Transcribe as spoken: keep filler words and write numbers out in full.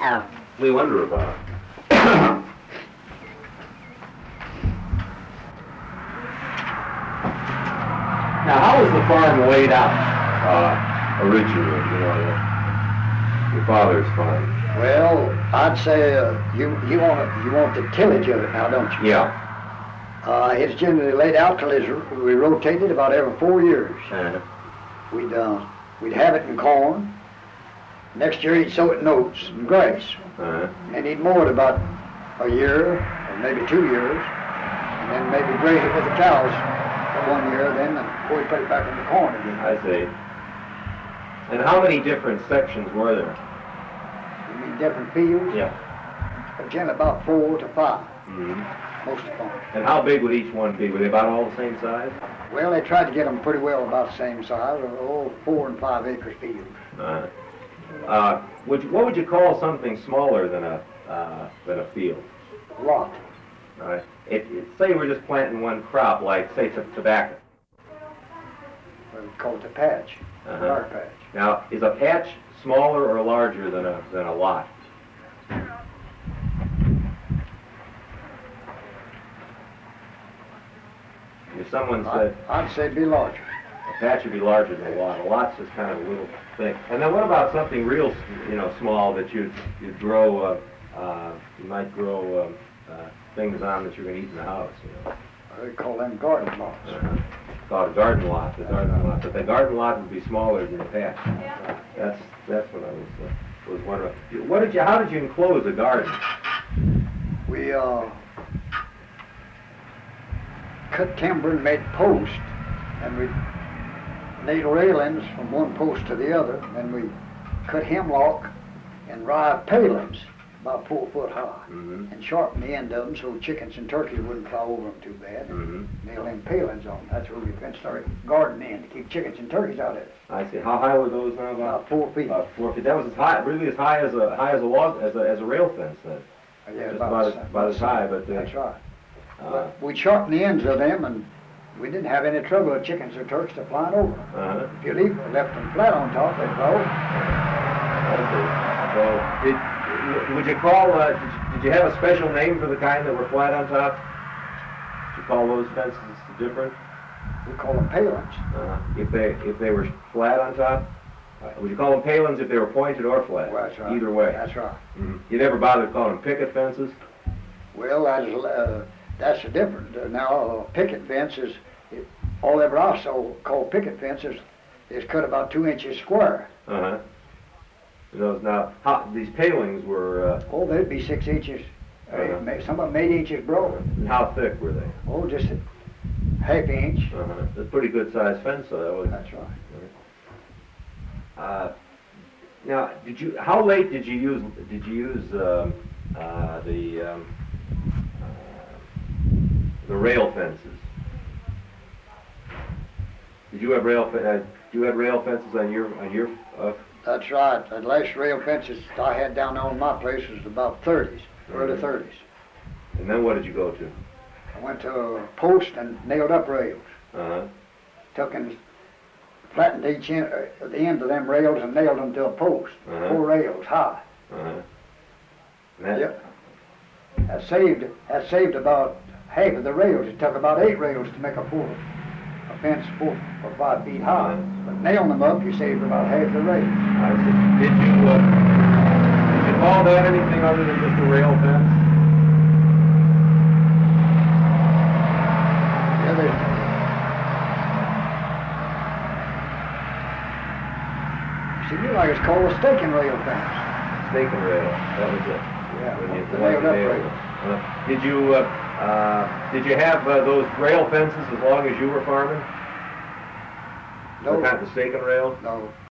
we wonder about. Now, how was the farm laid out uh, originally? You know, the, your father's farm. Well, I'd say uh, you you want you want the tillage of it now, don't you? Yeah. Uh, it's generally laid out till it's, we rotate it about every four years. Uh-huh. We'd uh, we'd have it in corn. Next year he'd sow it in oats and grass, Uh-huh. and he'd mow it about a year or maybe two years, and then maybe graze it with the cows for one year. Then before he put it back in the corn again. I see. And how many different sections were there? You mean different fields? Yeah. But generally about four to five, Mm-hmm. most of them. And how big would each one be? Were they about all the same size? Well, they tried to get them pretty well about the same size, oh, four and five acres field. Uh-huh. Uh, would you, what would you call something smaller than a uh, than a field? A lot. All right. If, if, say we're just planting one crop, like say t- tobacco. We call it a patch, Uh-huh. a dark patch. Now, is a patch smaller or larger than a than a lot? If someone said I'd, I'd say be larger. a patch would be larger than a lot, a lot's just kind of a little thing. And then what about something real, you know, small that you you grow? Uh, uh, you might grow um, uh, things on that you're going to eat in the house. You know, They call them garden plots. uh, called a garden lot. The garden lot, but the garden lot would be smaller than the patch. That's that's what I was uh, was wondering. What did you? How did you enclose a garden? We uh, cut timber and made posts, and we nailed railings from one post to the other, and we cut hemlock and rye palings about four foot high, Mm-hmm. and sharpened the end of them so chickens and turkeys wouldn't fly over them too bad. Mm-hmm. Nail them palings on them. That's where we fenced our garden in to keep chickens and turkeys out of it. I see. How high were those now? About About four feet. about four feet. That was as high, really as high as a high as a log as a as a rail fence then. Yeah, Just about as- the- about as high, but, uh, That's right. Uh, But we sharpened the ends of them, and we didn't have any trouble with chickens or turkeys to flying over them. uh-huh. If you leave left them flat on top, they'd blow. I see. So, did, would you call, uh, did, you, did you have a special name for the kind that were flat on top? Did you call those fences different? We call them palings. Uh, if they if they were flat on top? Uh, would you call them palings if they were pointed or flat? Well, that's right. Either way. That's right. Mm-hmm. You never bothered calling them picket fences? Well, that's, uh, that's the difference. Uh, now, a picket fence is, it, all ever I saw called picket fences is cut about two inches square. Uh-huh. Those now, how, these palings were, uh, Oh, they'd be six inches. Uh, Uh-huh. ma- some of them eight inches broad. how thick were they? Oh, just a half inch. Uh-huh. That's a pretty good sized fence, so that was. That's right. Uh, now, did you? How late did you use? Did you use um, uh, the um, uh, the rail fences? Did you have rail? fe- Uh, you had rail fences on your on your? Uh, That's right. The last rail fences I had down on my place was about thirties, early Mhm. thirties. and then what did you go to? I went to a post and nailed up rails. Uh huh. Took and flattened each end, uh, the end of them rails and nailed them to a post. Uh-huh. Four rails high. Uh huh. That, Yep. That saved that saved about half of the rails. It took about eight rails to make a four a fence four or five feet high. Uh-huh. But nailing them up, you saved about half the rails. I see. Did you? Uh, did you call that anything other than just a rail fence? Yeah, they, seemed like it's called a staking rail fence. Stake and rail. That was it. Yeah, When you- the when you nailed up nailed rail. it. Uh, did you? Uh, uh, did you have uh, those rail fences as long as you were farming? No. The kind of stake and rail? No.